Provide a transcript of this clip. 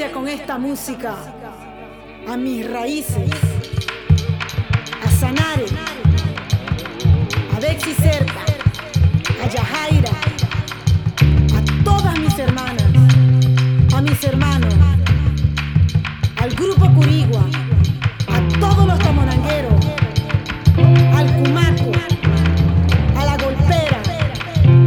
memoria con esta música a mis raíces, a Sanare, a Bexi Serpa, a Yahai